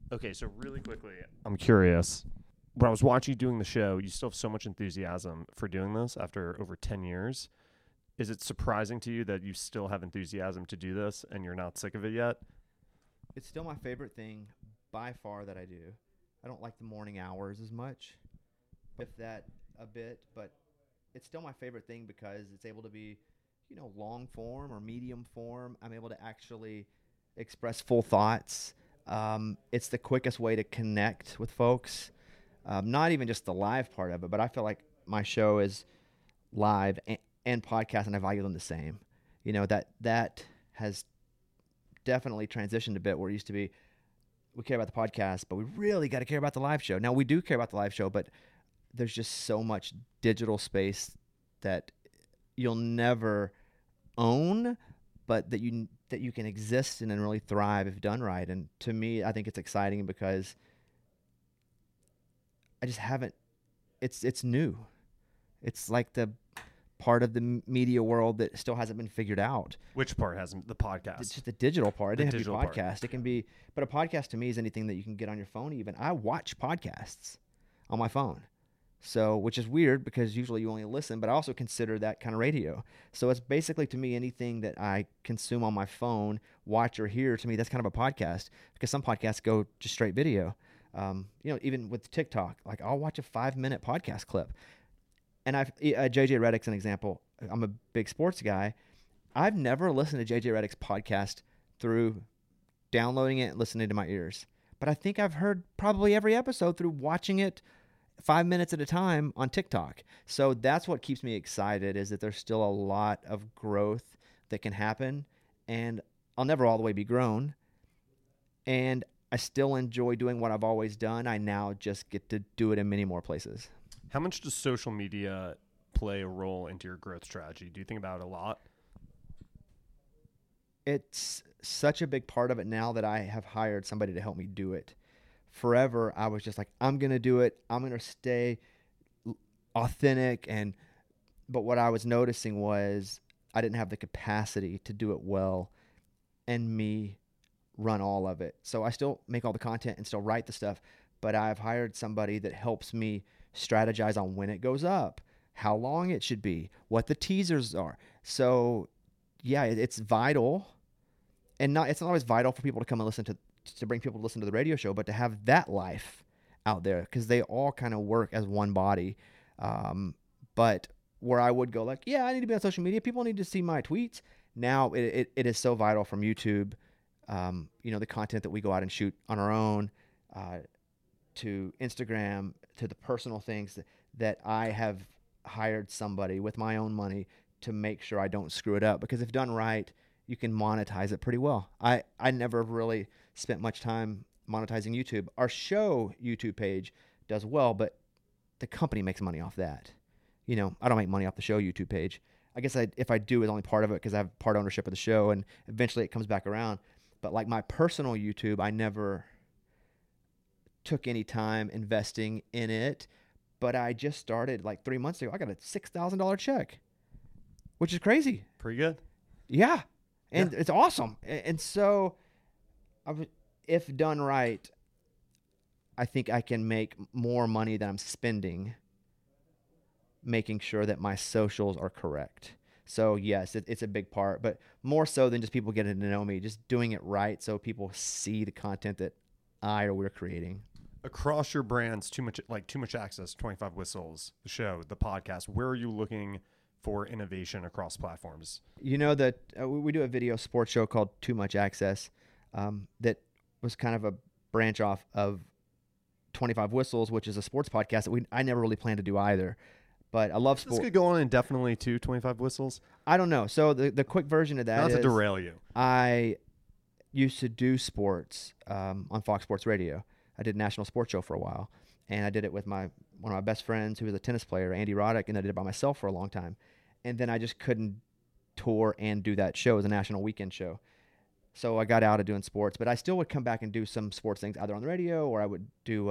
Okay, so really quickly, I'm curious. When I was watching you doing the show, you still have so much enthusiasm for doing this after over 10 years. Is it surprising to you that you still have enthusiasm to do this and you're not sick of it yet? It's still my favorite thing by far that I do. I don't like the morning hours as much, if that a bit, but it's still my favorite thing because it's able to be, long form or medium form. I'm able to actually express full thoughts. It's the quickest way to connect with folks. Not even just the live part of it, but I feel like my show is live and podcast, and I value them the same. That has definitely transitioned a bit where it used to be we care about the podcast, but we really got to care about the live show. Now we do care about the live show, but there's just so much digital space that you'll never own, but that you can exist in and really thrive if done right. And to me, I think it's exciting because I just haven't. It's new. It's like the part of the media world that still hasn't been figured out. Which part hasn't? The It's podcast. just the digital part. It The didn't have to be digital part. podcast. It can be, but a podcast to me is anything that you can get on your phone. Even I watch podcasts on my phone, so which is weird because usually you only listen, but I also consider that kind of radio. So it's basically to me anything that I consume on my phone, watch or hear. To me, that's kind of a podcast because some podcasts go just straight video. Even with TikTok, like I'll watch a 5-minute podcast clip. And JJ Redick's an example. I'm a big sports guy. I've never listened to JJ Redick's podcast through downloading it and listening to my ears. But I think I've heard probably every episode through watching it 5 minutes at a time on TikTok. So that's what keeps me excited is that there's still a lot of growth that can happen. And I'll never all the way be grown. And I still enjoy doing what I've always done. I now just get to do it in many more places. How much does social media play a role into your growth strategy? Do you think about it a lot? It's such a big part of it now that I have hired somebody to help me do it. Forever, I was just like, I'm going to do it. I'm going to stay authentic. But what I was noticing was I didn't have the capacity to do it well and me run all of it. So I still make all the content and still write the stuff, but I've hired somebody that helps me strategize on when it goes up, how long it should be, what the teasers are. So yeah, it's vital, and it's not always vital for people to come and listen to bring people to listen to the radio show, but to have that life out there because they all kind of work as one body. But where I would go like, yeah, I need to be on social media. People need to see my tweets. Now it is so vital from YouTube. The content that we go out and shoot on our own, to Instagram, to the personal things that I have hired somebody with my own money to make sure I don't screw it up. Because if done right, you can monetize it pretty well. I never really spent much time monetizing YouTube. Our show YouTube page does well, but the company makes money off that. I don't make money off the show YouTube page. I guess if I do, it's only part of it because I have part ownership of the show, and eventually it comes back around. But like my personal YouTube, I never took any time investing in it, but I just started like 3 months ago. I got a $6,000 check, which is crazy. Pretty good. Yeah. And It's awesome. And so if done right, I think I can make more money than I'm spending making sure that my socials are correct. So yes, it's a big part, but more so than just people getting to know me, just doing it right so people see the content that we're creating. Across your brands, too much access, 25 Whistles, the show, the podcast, where are you looking for innovation across platforms? That we do a video sports show called Too Much Access that was kind of a branch off of 25 Whistles, which is a sports podcast that I never really planned to do either. But I love sports. This could go on indefinitely too, 25 Whistles? I don't know. So the quick version of that Not to derail you. I used to do sports on Fox Sports Radio. I did a national sports show for a while, and I did it with one of my best friends who was a tennis player, Andy Roddick, and I did it by myself for a long time. And then I just couldn't tour and do that show as a national weekend show. So I got out of doing sports, but I still would come back and do some sports things either on the radio or I would do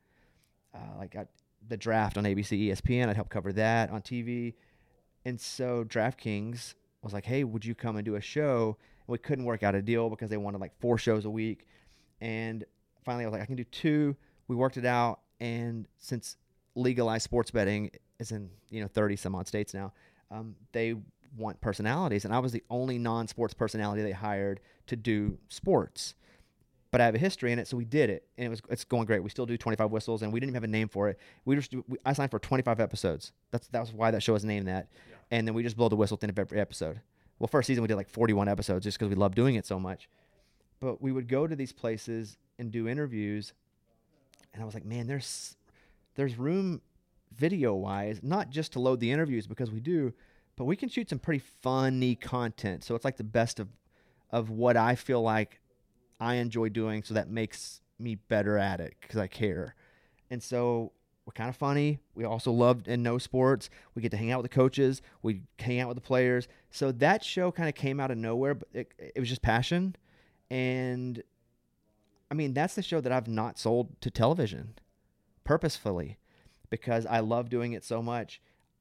the draft on ABC, ESPN. I'd help cover that on TV. And so DraftKings was like, hey, would you come and do a show? And we couldn't work out a deal because they wanted like 4 shows a week. And finally I was like, I can do 2. We worked it out. And since legalized sports betting is in, 30 some odd states now, they want personalities. And I was the only non-sports personality they hired to do sports. But I have a history in it, so we did it, and it's going great. We still do 25 whistles, and we didn't even have a name for it. I signed for 25 episodes. That was why that show was named that. Yeah. And then we just blow the whistle at the end of every episode. Well, first season we did like 41 episodes just because we loved doing it so much. But we would go to these places and do interviews, and I was like, man, there's room video-wise, not just to load the interviews because we do, but we can shoot some pretty funny content. So it's like the best of what I feel like I enjoy doing, so that makes me better at it because I care. And so we're kind of funny. We also loved and know sports. We get to hang out with the coaches. We hang out with the players. So that show kind of came out of nowhere, but it was just passion. And I mean, that's the show that I've not sold to television purposefully because I love doing it so much.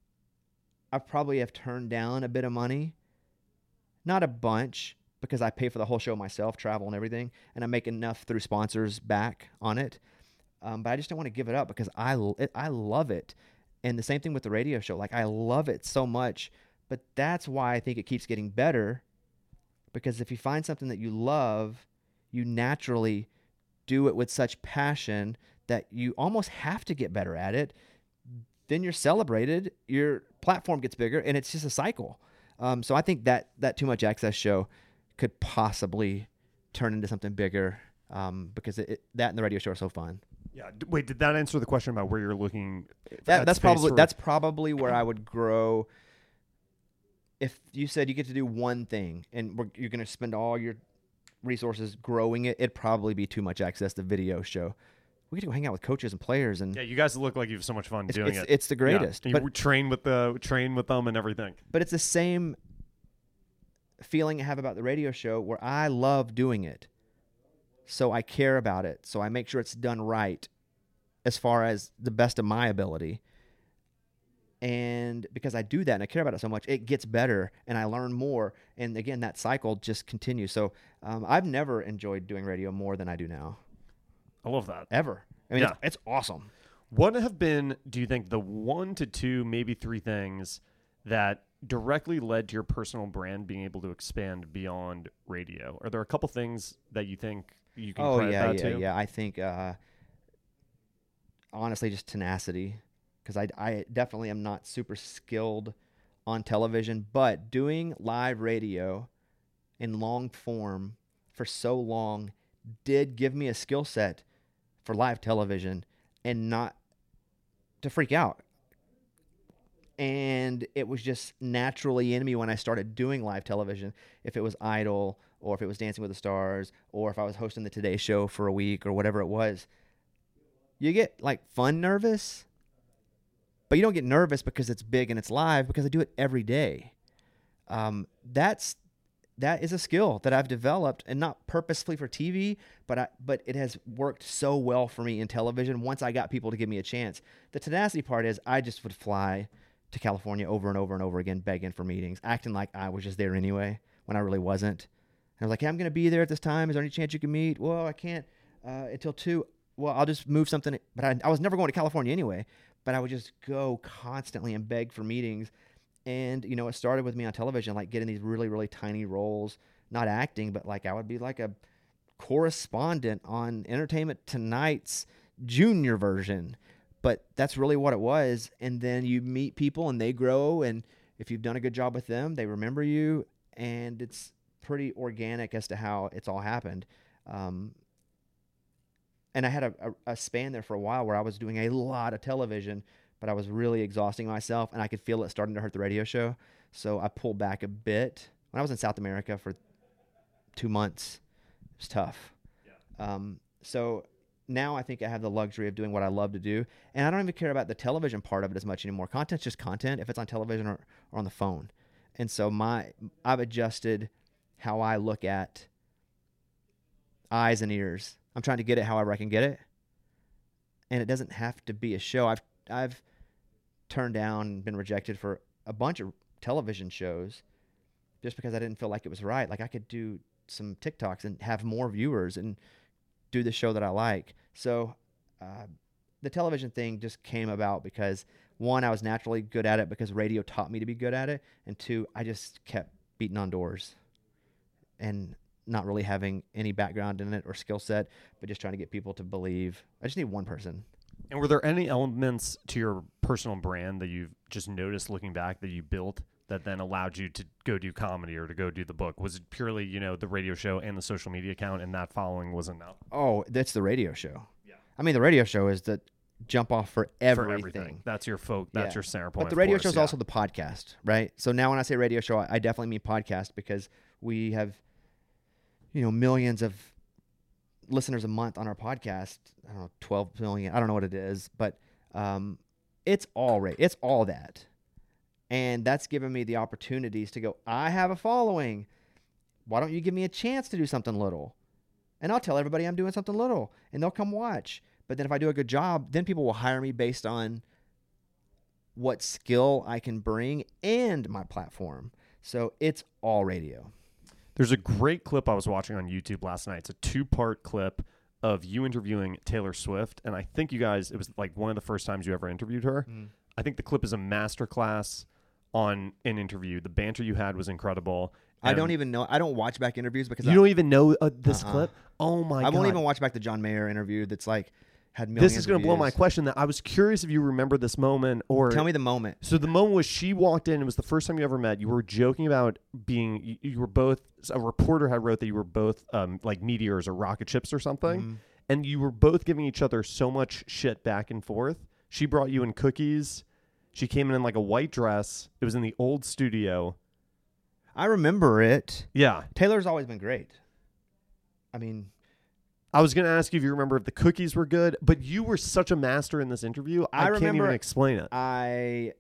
I probably have turned down a bit of money, not a bunch, because I pay for the whole show myself, travel and everything, and I make enough through sponsors back on it. But I just don't want to give it up because I love it. And the same thing with the radio show. Like, I love it so much, but that's why I think it keeps getting better, because if you find something that you love, you naturally do it with such passion that you almost have to get better at it. Then you're celebrated, your platform gets bigger, and it's just a cycle. So I think that Too Much Access show could possibly turn into something bigger because that and the radio show are so fun. Yeah. Wait, did that answer the question about where you're looking? That's probably where I would grow. If you said you get to do one thing and you're going to spend all your resources growing it, it'd probably be Too Much Access, the video show. We get to go hang out with coaches and players, and yeah, you guys look like you have so much fun doing it. It's the greatest. Yeah. You train with them and everything. But it's the same feeling I have about the radio show where I love doing it. So I care about it. So I make sure it's done right as far as the best of my ability. And because I do that and I care about it so much, it gets better and I learn more. And again, that cycle just continues. So I've never enjoyed doing radio more than I do now. I love that. Ever. I mean, it's awesome. What have been, do you think, the 1 to 2, maybe 3 things that directly led to your personal brand being able to expand beyond radio? Are there a couple things that you think you can credit that to? Yeah. I think, honestly, just tenacity, because I definitely am not super skilled on television, but doing live radio in long form for so long did give me a skill set for live television and not to freak out. And it was just naturally in me when I started doing live television. If it was Idol, or if it was Dancing with the Stars, or if I was hosting the Today Show for a week, or whatever it was, you get like fun nervous, but you don't get nervous because it's big and it's live, because I do it every day. That is a skill that I've developed, and not purposefully for TV, but it has worked so well for me in television once I got people to give me a chance. The tenacity part is I just would fly to California over and over and over again, begging for meetings, acting like I was just there anyway when I really wasn't. And I was like, hey, I'm going to be there at this time. Is there any chance you can meet? Well, I can't until 2. Well, I'll just move something. But I was never going to California anyway, but I would just go constantly and beg for meetings. And, it started with me on television, like getting these really, really tiny roles, not acting, but like I would be like a correspondent on Entertainment Tonight's junior version. But that's really what it was. And then you meet people and they grow. And if you've done a good job with them, they remember you. And it's pretty organic as to how it's all happened. And I had a span there for a while where I was doing a lot of television, but I was really exhausting myself, and I could feel it starting to hurt the radio show. So I pulled back a bit. When I was in South America for 2 months, it was tough. Yeah. So now I think I have the luxury of doing what I love to do, and I don't even care about the television part of it as much anymore. Content's just content, if it's on television or on the phone. And so I've adjusted how I look at eyes and ears. I'm trying to get it however I can get it, and it doesn't have to be a show. I've turned down and been rejected for a bunch of television shows just because I didn't feel like it was right. Like I could do some TikToks and have more viewers and do the show that I like. So the television thing just came about because, one, I was naturally good at it because radio taught me to be good at it. And two, I just kept beating on doors and not really having any background in it or skill set, but just trying to get people to believe. I just need one person. And were there any elements to your personal brand that you've just noticed looking back that you built that then allowed you to go do comedy or to go do the book? Was it purely, the radio show and the social media account and that following was enough? Oh, that's the radio show. Yeah. I mean, the radio show is the jump off for everything. That's your that's your center point. But the radio show is also the podcast, right? So now when I say radio show, I definitely mean podcast because we have, millions of listeners a month on our podcast. I don't know, 12 million. I don't know what it is, but it's all that. And that's given me the opportunities to go, I have a following. Why don't you give me a chance to do something little? And I'll tell everybody I'm doing something little, and they'll come watch. But then if I do a good job, then people will hire me based on what skill I can bring and my platform. So it's all radio. There's a great clip I was watching on YouTube last night. It's a 2-part clip of you interviewing Taylor Swift. And I think it was like one of the first times you ever interviewed her. I think the clip is a masterclass on an interview. The banter you had was incredible. I don't even know. I don't watch back interviews because you don't even know this clip. Oh my God. I won't even watch back the John Mayer interview. That's like had millions. This is going to blow my question. That I was curious if you remember this moment or tell me the moment. So the moment was she walked in. It was the first time you ever met. You were joking about being. You were both. A reporter had wrote that you were both like meteors or rocket ships or something, and you were both giving each other so much shit back and forth. She brought you in cookies. She came in like a white dress. It was in the old studio. I remember it. Yeah. Taylor's always been great. I mean, I was going to ask you if you remember if the cookies were good, but you were such a master in this interview. I can't even explain it. I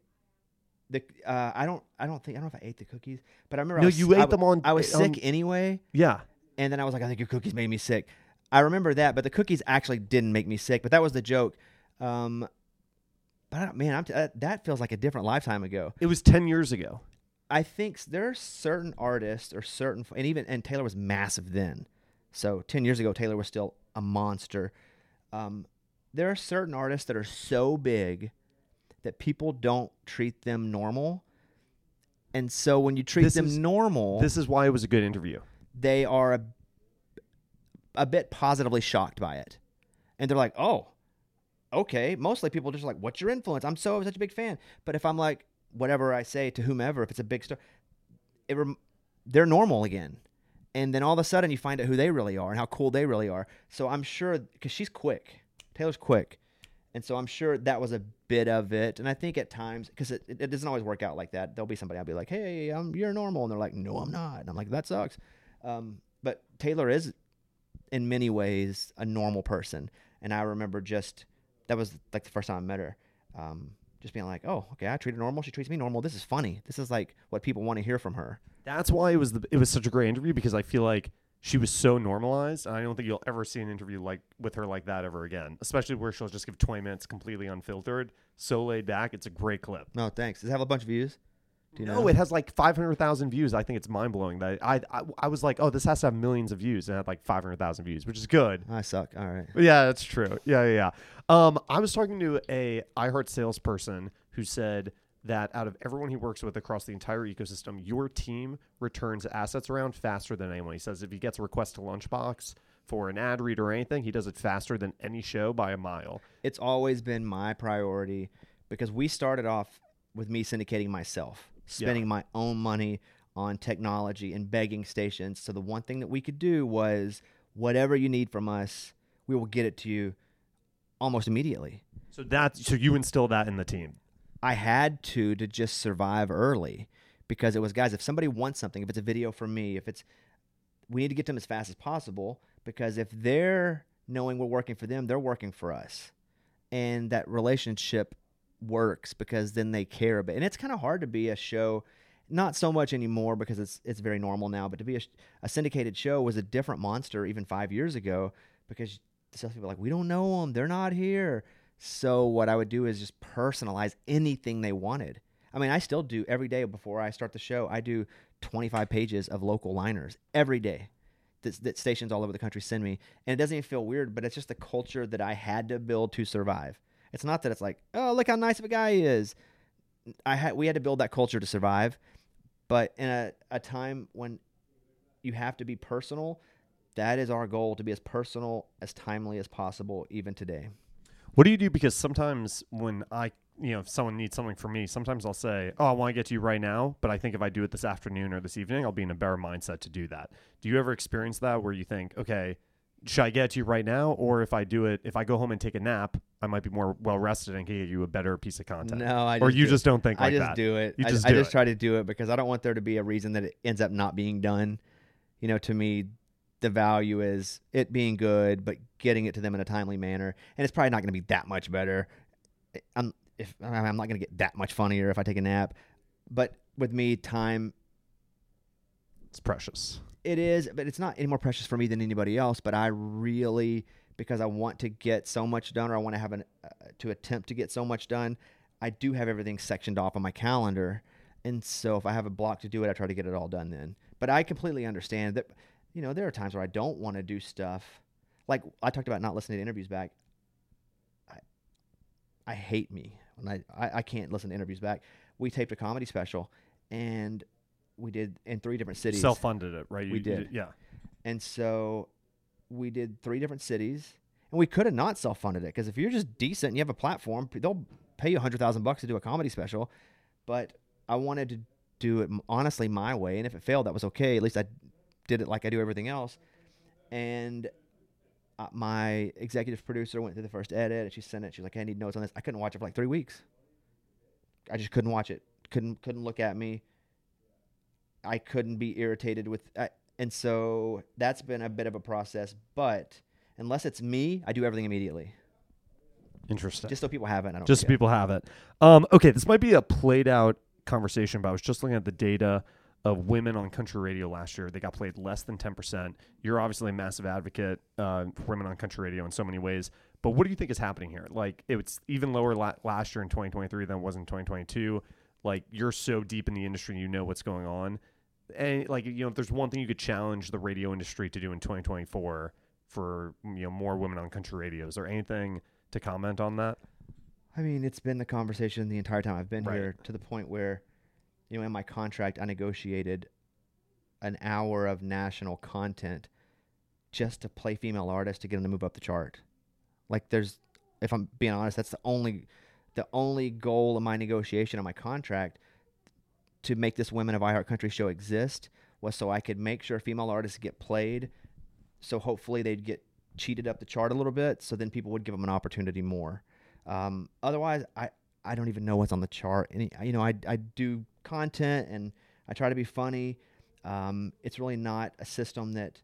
don't know if I ate the cookies, but I remember I was sick anyway. Yeah. And then I was like, I think your cookies made me sick. I remember that, but the cookies actually didn't make me sick, but that was the joke. But that feels like a different lifetime ago. It was 10 years ago. I think there are certain artists or and Taylor was massive then. So 10 years ago, Taylor was still a monster. There are certain artists that are so big that people don't treat them normal. And so when you treat them normal... This is why it was a good interview. They are a bit positively shocked by it. And they're like, oh, okay. Mostly people just like, what's your influence? I'm such a big fan. But if I'm like, whatever I say to whomever, if it's a big star, they're normal again. And then all of a sudden you find out who they really are and how cool they really are. So I'm sure, because she's quick. Taylor's quick. And so I'm sure that was a bit of it. And I think at times, because it doesn't always work out like that, there'll be somebody I'll be like, hey, you're normal. And they're like, no, I'm not. And I'm like, that sucks. But Taylor is, in many ways, a normal person. And I remember that was like the first time I met her. Just being like, oh, okay, I treat her normal. She treats me normal. This is funny. This is like what people want to hear from her. That's why it was such a great interview, because I feel like she was so normalized, and I don't think you'll ever see an interview with her like that ever again, especially where she'll just give 20 minutes completely unfiltered, so laid back. It's a great clip. No, thanks. Does it have a bunch of views? Do you know? No, it has like 500,000 views. I think it's mind-blowing. That I was like, oh, this has to have millions of views, and it had like 500,000 views, which is good. I suck. All right. Yeah, that's true. Yeah. I was talking to a iHeart salesperson who said that out of everyone he works with across the entire ecosystem, your team returns assets around faster than anyone. He says if he gets a request to Lunchbox for an ad read or anything, he does it faster than any show by a mile. It's always been my priority because we started off with me syndicating myself, spending my own money on technology and begging stations. So the one thing that we could do was whatever you need from us, we will get it to you almost immediately. So you instill that in the team. I had to just survive early because it was, guys, if somebody wants something, if it's a video from me, we need to get them as fast as possible, because if they're knowing we're working for them, they're working for us. And that relationship works because then they care a bit. And it's kind of hard to be a show, not so much anymore because it's very normal now, but to be a syndicated show was a different monster even 5 years ago, because some people are like, we don't know them, they're not here. So what I would do is just personalize anything they wanted. I mean, I still do every day before I start the show. I do 25 pages of local liners every day. that stations all over the country send me, and it doesn't even feel weird, but it's just the culture that I had to build to survive. It's not that it's like, oh, look how nice of a guy he is. We had to build that culture to survive, but in a time when you have to be personal, that is our goal, to be as personal, as timely as possible, even today. What do you do? Because sometimes when if someone needs something from me, sometimes I'll say, oh, I want to get to you right now, but I think if I do it this afternoon or this evening, I'll be in a better mindset to do that. Do you ever experience that where you think, okay, should I get to you right now? Or if I go home and take a nap, I might be more well rested and can get you a better piece of content. No, just don't think like that. I just do it. I just try to do it because I don't want there to be a reason that it ends up not being done. To me, the value is it being good, but getting it to them in a timely manner. And it's probably not going to be that much better. I'm not going to get that much funnier if I take a nap. But with me, time, it's precious. It is, but it's not any more precious for me than anybody else. But I really, because I want to get so much done, or I want to have to attempt to get so much done, I do have everything sectioned off on my calendar. And so if I have a block to do it, I try to get it all done then. But I completely understand that, there are times where I don't want to do stuff. Like I talked about not listening to interviews back. I hate me when I can't listen to interviews back. We taped a comedy special, and we did in 3 different cities. Self-funded it, right? We did. Yeah. And so we did 3 different cities, and we could have not self-funded it because if you're just decent and you have a platform, they'll pay you $100,000 to do a comedy special. But I wanted to do it honestly my way, and if it failed, that was okay. At least I did it like I do everything else. And my executive producer went through the first edit, and she sent it. She's like, hey, I need notes on this. I couldn't watch it for like 3 weeks. I just couldn't watch it. Couldn't look at me. I couldn't be irritated with and so that's been a bit of a process. But unless it's me, I do everything immediately. Interesting. Just so people have it. Just so people have it. Okay, this might be a played out conversation, but I was just looking at the data of women on country radio last year. They got played less than 10%. You're obviously a massive advocate for women on country radio in so many ways. But what do you think is happening here? Like, it's even lower last year in 2023 than it was in 2022. Like, you're so deep in the industry, you know what's going on. And, like, if there's one thing you could challenge the radio industry to do in 2024 for, more women on country radio, is there anything to comment on that? I mean, it's been the conversation the entire time I've been here, to the point where, in my contract, I negotiated an hour of national content just to play female artists to get them to move up the chart. Like, if I'm being honest, that's the only goal of my negotiation on my contract to make this Women of iHeart Country show exist, was so I could make sure female artists get played, so hopefully they'd get cheated up the chart a little bit, so then people would give them an opportunity more. Otherwise, I don't even know what's on the chart. I do content and I try to be funny. It's really not a system that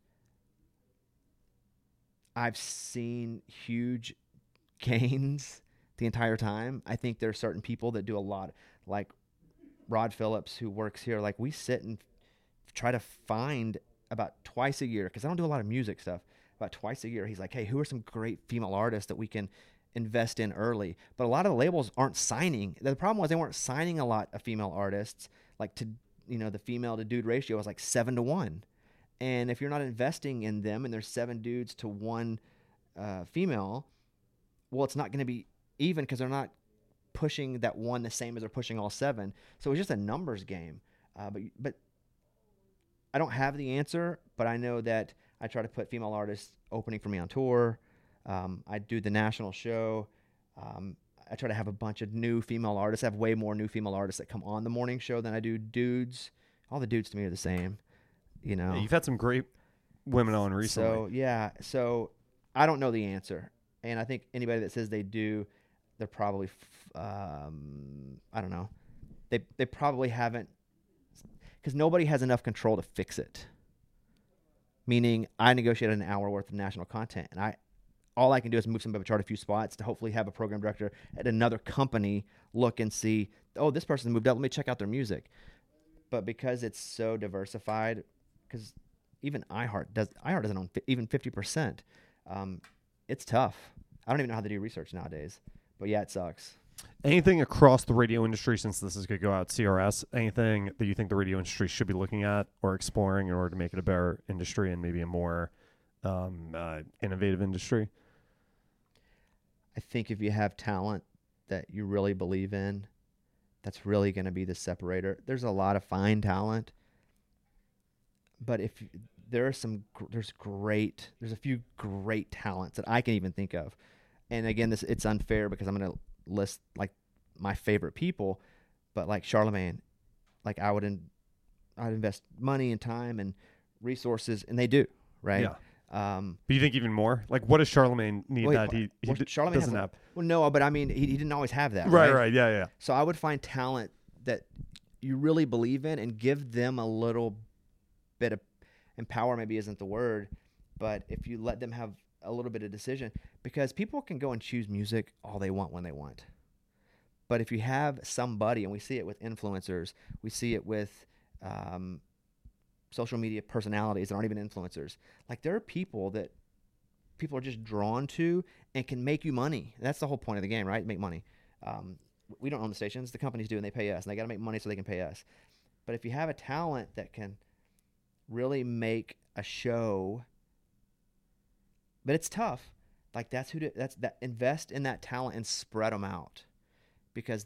I've seen huge gains the entire time. I think there are certain people that do a lot, like Rod Phillips, who works here. Like, we sit and try to find about twice a year, because I don't do a lot of music stuff. About twice a year, he's like, hey, who are some great female artists that we can invest in early? But a lot of the labels aren't signing. The problem was they weren't signing a lot of female artists. Like, the female to dude ratio was like 7-1. And if you're not investing in them and there's 7 dudes to 1 female, well, it's not going to be even, because they're not pushing that 1 the same as they're pushing all 7. So it's just a numbers game. But I don't have the answer, but I know that I try to put female artists opening for me on tour. I do the national show. I try to have a bunch of new female artists. I have way more new female artists that come on the morning show than I do dudes. All the dudes to me are the same, Yeah, you've had some great women on recently. So I don't know the answer. And I think anybody that says they do, they're probably, I don't know. They probably haven't, because nobody has enough control to fix it. Meaning, I negotiated an hour worth of national content, and all I can do is move somebody chart a few spots to hopefully have a program director at another company look and see, oh, this person moved up, let me check out their music. But because it's so diversified, because even iHeart doesn't own even 50%, it's tough. I don't even know how to do research nowadays. But yeah, it sucks. Anything across the radio industry, since this is going to go out CRS, anything that you think the radio industry should be looking at or exploring in order to make it a better industry and maybe a more innovative industry? I think if you have talent that you really believe in, that's really going to be the separator. There's a lot of fine talent, but if there are there's a few great talents that I can even think of. And again, it's unfair because I'm going to list like my favorite people, but like Charlemagne, like I'd invest money and time and resources, and they do, right? Yeah. But you think even more? Like, what does Charlemagne need that Charlemagne doesn't have? Well, no, but I mean, he didn't always have that, Right, yeah. So I would find talent that you really believe in and give them a little bit of empower. Maybe isn't the word, but if you let them have a little bit of decision, because people can go and choose music all they want when they want. But if you have somebody, and we see it with influencers, we see it with social media personalities that aren't even influencers. Like there are people that people are just drawn to and can make you money. That's the whole point of the game, right? Make money. We don't own the stations. The companies do, and they pay us, and they got to make money so they can pay us. But if you have a talent that can really make a show, but it's tough. Like invest in that talent and spread them out, because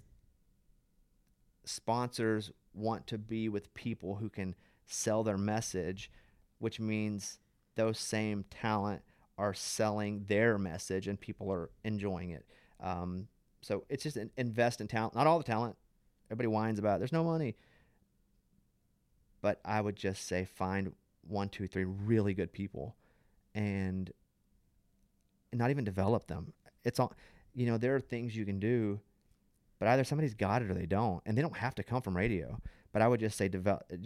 sponsors want to be with people who can sell their message, which means those same talent are selling their message and people are enjoying it. So it's just invest in talent. Not all the talent. Everybody whines about there's no money. But I would just say find 1, 2, 3 really good people and not even develop them. It's all, there are things you can do, but either somebody's got it or they don't, and they don't have to come from radio. But I would just say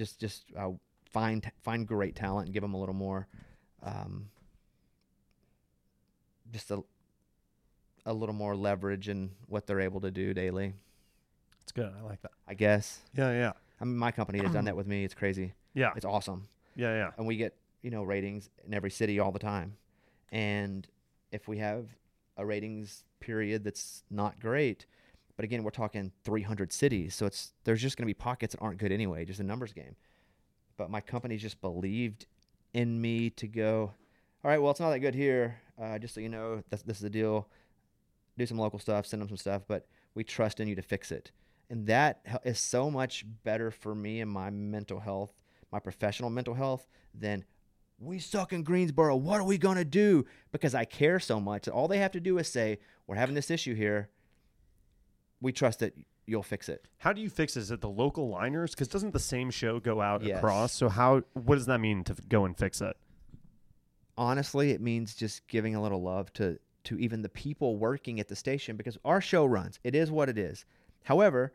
find great talent and give them a little more, just a little more leverage in what they're able to do daily. It's good. I like that. I guess. Yeah. I mean, my company has done that with me. It's crazy. Yeah. It's awesome. Yeah. And we get, ratings in every city all the time. And if we have a ratings period that's not great, but again, we're talking 300 cities, so there's just going to be pockets that aren't good anyway, just a numbers game. But my company just believed in me to go, all right, well, it's not that good here. Just so you know, this is the deal. Do some local stuff, send them some stuff, but we trust in you to fix it. And that is so much better for me and my mental health, my professional mental health, than we suck in Greensboro. What are we going to do? Because I care so much that all they have to do is say, we're having this issue here. We trust that you'll fix it. How do you fix it? Is it the local liners? Because doesn't the same show go out Yes. across? So what does that mean to go and fix it? Honestly, it means just giving a little love to even the people working at the station, because our show runs. It is what it is. However,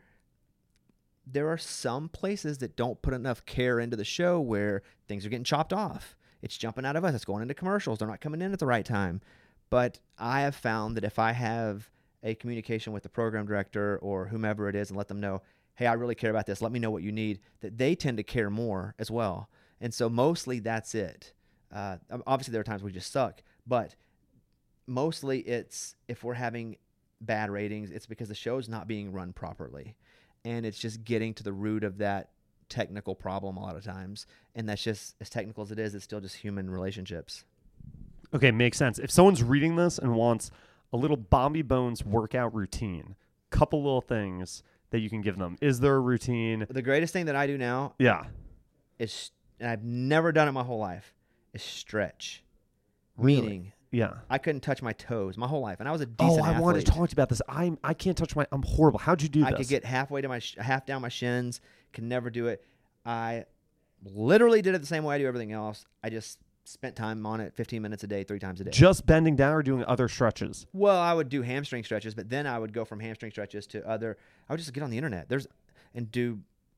there are some places that don't put enough care into the show where things are getting chopped off. It's jumping out of us. It's going into commercials. They're not coming in at the right time. But I have found that if I have a communication with the program director or whomever it is and let them know, hey, I really care about this. Let me know what you need, that they tend to care more as well. And so mostly that's it. Obviously, there are times we just suck, but mostly it's if we're having bad ratings, it's because the show's not being run properly. And it's just getting to the root of that technical problem a lot of times. And that's just, as technical as it is, it's still just human relationships. Okay, makes sense. If someone's reading this and wants a little Bombi Bones workout routine, couple little things that you can give them. Is there a routine? The greatest thing that I do now is, and I've never done it my whole life, is stretch. Really? Meaning, yeah, I couldn't touch my toes my whole life, and I was a decent athlete. I wanted to talk to you about this. I can't touch I'm horrible. How'd you do this? I could get halfway to half down my shins. Can never do it. I literally did it the same way I do everything else. I just spent time on it, 15 minutes a day, 3 times a day. Just bending down or doing other stretches? Well, I would do hamstring stretches, but then I would go from hamstring stretches to other. I would just get on the internet. And do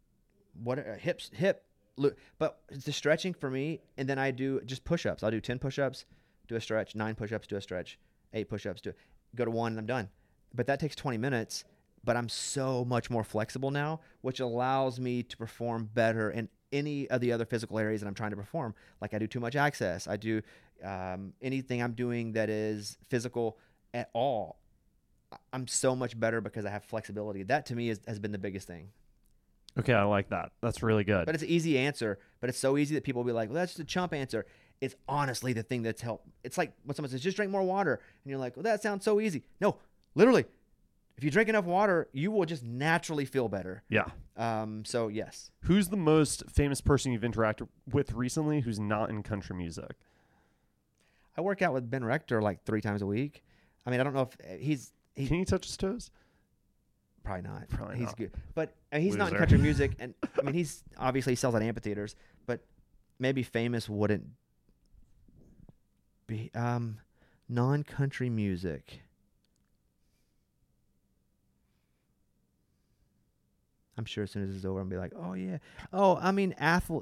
hip. But the stretching for me, and then I do just push-ups. I'll do 10 push-ups, do a stretch, 9 push-ups, do a stretch, 8 push-ups, go to 1, and I'm done. But that takes 20 minutes, but I'm so much more flexible now, which allows me to perform better in any of the other physical areas that I'm trying to perform. Like I do too much access. I do anything I'm doing that is physical at all. I'm so much better because I have flexibility. That to me has been the biggest thing. Okay, I like that. That's really good. But it's an easy answer. But it's so easy that people will be like, well, that's just a chump answer. It's honestly the thing that's helped. It's like when someone says, just drink more water. And you're like, well, that sounds so easy. No, literally, if you drink enough water, you will just naturally feel better. Yeah. So, yes. Who's the most famous person you've interacted with recently who's not in country music? I work out with Ben Rector like 3 times a week. I mean, I don't know if he's Can you touch his toes? probably not. Probably he's not. good. But he's not in Loser. country music. And I mean, he's obviously he sells at amphitheaters, but maybe famous wouldn't be non-country music. I'm sure as soon as it's over, I'm gonna be like, oh yeah. Oh, I mean,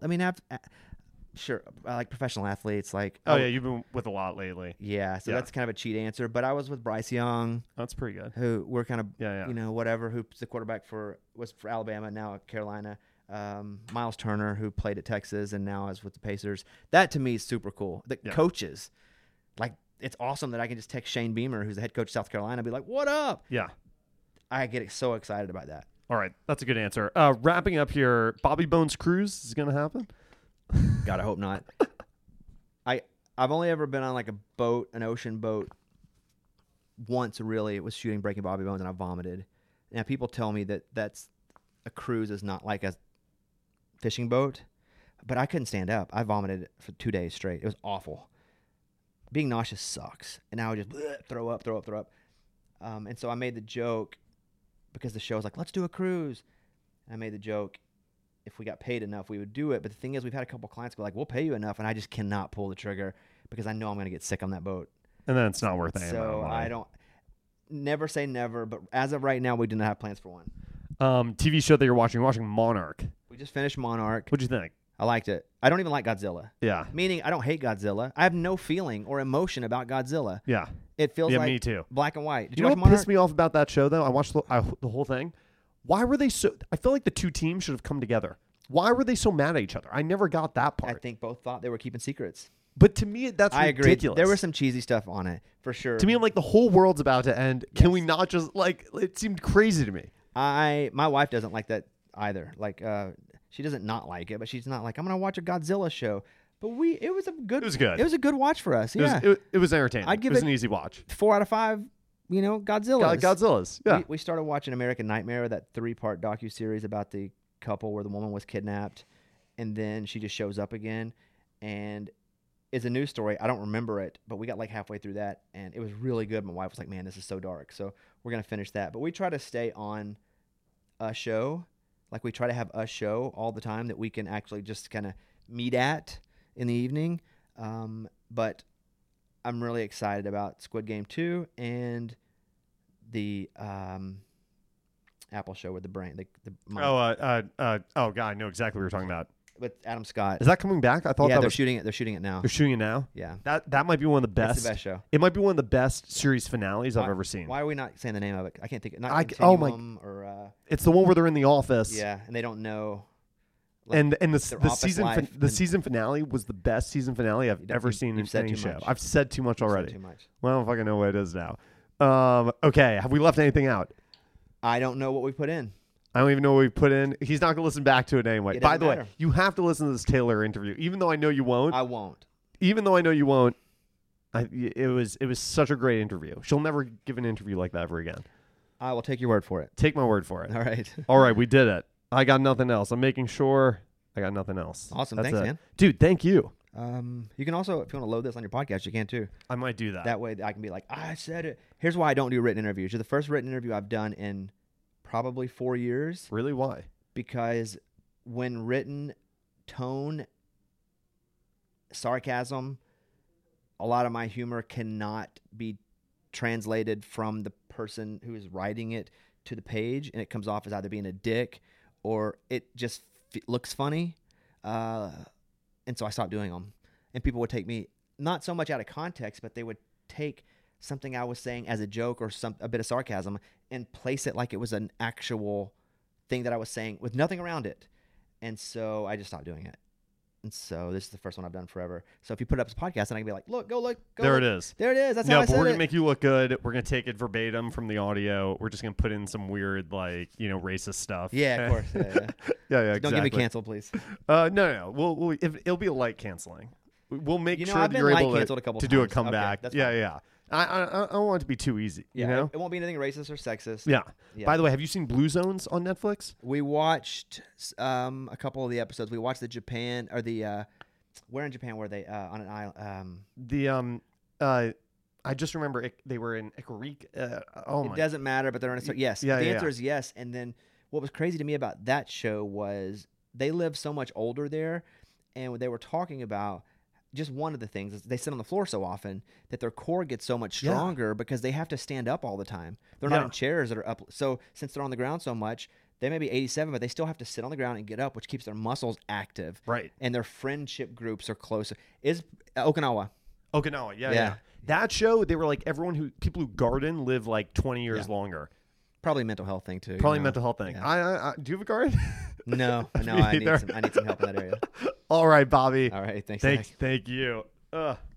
sure. I like professional athletes. Like, Oh, yeah, you've been with a lot lately. yeah. So Yeah. that's kind of a cheat answer. But I was with Bryce Young, That's pretty good. who we're kind of, Yeah. whatever. Who's the quarterback was for Alabama, now at Carolina. Miles Turner, who played at Texas and now is with the Pacers. That to me is super cool. The Yeah. coaches, like, it's awesome that I can just text Shane Beamer, who's the head coach of South Carolina, and be like, "What up?" Yeah. I get so excited about that. All right. That's a good answer. Wrapping up here, Bobby Bones Cruise is going to happen? God, I hope not. I've only ever been on like a boat, an ocean boat, once. Really, it was shooting Breaking Bobby Bones, and I vomited. Now people tell me that that's a cruise is not like a fishing boat, but I couldn't stand up. I vomited for 2 days straight. It was awful. Being nauseous sucks, and I would just throw up. And so I made the joke because the show was like, "Let's do a cruise." I made the joke, if we got paid enough, we would do it. But the thing is, we've had a couple clients go like, "We'll pay you enough," and I just cannot pull the trigger because I know I'm going to get sick on that boat. And then it's not worth any amount of So money. I don't. Never say never, but as of right now, we do not have plans for one. TV show that you're watching Monarch. We just finished Monarch. What'd you think? I liked it. I don't even like Godzilla. Yeah. Meaning, I don't hate Godzilla. I have no feeling or emotion about Godzilla. Yeah. It feels Yeah, like me too. black and white. Did You you know watch what Monarch? pissed me off about that show, though? I watched the whole thing. Why were they so... I feel like the two teams should have come together. Why were they so mad at each other? I never got that I part. think both thought they were keeping secrets. But to me, that's I agree. ridiculous. There was some cheesy stuff on it, for sure. To me, I'm like, the whole world's about to end. Can we not just, like... It seemed crazy to me. My wife doesn't like that either. Like, she doesn't not like it, but she's not like, I'm gonna watch a Godzilla show. But it was a good. It was good. It was a good watch for us. Yeah, It was entertaining. I'd give it was it- an easy watch. 4 out of 5. Godzilla. Godzilla's. Yeah. We started watching American Nightmare, that 3-part docuseries about the couple where the woman was kidnapped, and then she just shows up again, and it's a news story. I don't remember it, but we got like halfway through that, and it was really good. My wife was like, "Man, this is so dark." So we're gonna finish that, but we try to stay on a show. Like, we try to have a show all the time that we can actually just kind of meet at in the evening. But I'm really excited about Squid Game 2 and the Apple show with the brain. God, I know exactly what you're talking about. With Adam Scott. Is that coming back? I thought Yeah, that they're was... shooting it. They're shooting it now. They're shooting it now? Yeah, That might be one of the best. it's the best show. It might be one of the best series finales I've ever seen. Why are we not saying the name of it? I can't think. Not oh my- Continuum or It's the one where they're in the office. yeah, and they don't know. Like, And their the office season life the and- season finale was the best season finale I've ever you- seen in you've said any too show. much. I've said too much I've said already. Too much. Well, I don't fucking know what it is now. Okay, have we left anything out? I don't know what we put in. I don't even know what we put in. He's not going to listen back to it anyway. It By doesn't the way, matter. you have to listen to this Taylor interview, even though I know you won't. I won't. Even though I know you won't. It was such a great interview. She'll never give an interview like that ever again. I will take your word for it. Take my word for it. All right. All right, we did it. I got nothing else. I'm making sure I got nothing else. Awesome. That's Thanks, it. man. Dude, thank you. You can also, if you want to load this on your podcast, you can too. I might do that. That way I can be like, I said it. Here's why I don't do written interviews. You're the first written interview I've done in probably 4 years, Really? Why? because when written, tone, sarcasm, a lot of my humor cannot be translated from the person who is writing it to the page, and it comes off as either being a dick or it just looks funny. And so I stopped doing them. And people would take me not so much out of context, but they would take something I was saying as a joke or a bit of sarcasm and place it like it was an actual thing that I was saying with nothing around it. And so I just stopped doing it. And so this is the first one I've done forever. So if you put it up as a podcast, then I can be like, look, go look. Go There look. it is. There it is. That's No, how I but said we're it. gonna make you look good. We're gonna take it verbatim from the audio. We're just gonna put in some weird, like, racist stuff. Yeah, of course. Yeah, yeah. Yeah, exactly. Don't get me canceled, please. No. It'll be a light canceling. We'll make sure I've that been you're light able canceled a couple to do a times. Okay, comeback. that's Yeah, fine. yeah. I don't want it to be too easy. Yeah, You know? it won't be anything racist or sexist. Yeah. Yeah. By the way, have you seen Blue Zones on Netflix? We watched a couple of the episodes. We watched the Japan or the where in Japan were they on an island? I just remember they were in Icarika. It doesn't matter, but they're in a yes. Yeah, the yeah, answer is yes. And then what was crazy to me about that show was they live so much older there, and they were talking about just one of the things is they sit on the floor so often that their core gets so much stronger because they have to stand up all the time. They're not in chairs that are up. So since they're on the ground so much, they may be 87, but they still have to sit on the ground and get up, which keeps their muscles active. Right. And their friendship groups are closer. Is Okinawa. Okinawa, yeah. That show, they were like people who garden live like 20 years longer. Probably mental health thing too. Probably mental health thing. Yeah. I do you have a garden? No, I need some help in that area. All right, Bobby. All right, thanks. Thank you.